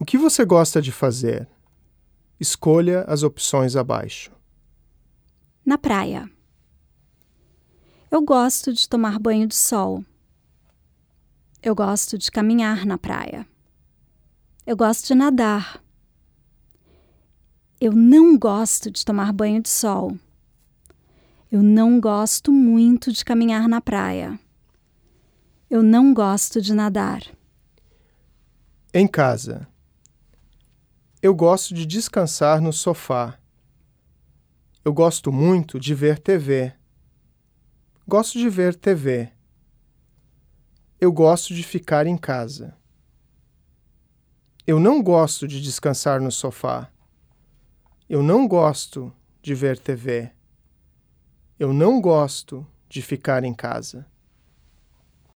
O que você gosta de fazer? Escolha as opções abaixo. Na praia. Eu gosto de tomar banho de sol. Eu gosto de caminhar na praia. Eu gosto de nadar. Eu não gosto de tomar banho de sol. Eu não gosto muito de caminhar na praia. Eu não gosto de nadar. Em casa. Eu gosto de descansar no sofá. Eu gosto muito de ver TV. Gosto de ver TV. Eu gosto de ficar em casa. Eu não gosto de descansar no sofá. Eu não gosto de ver TV. Eu não gosto de ficar em casa.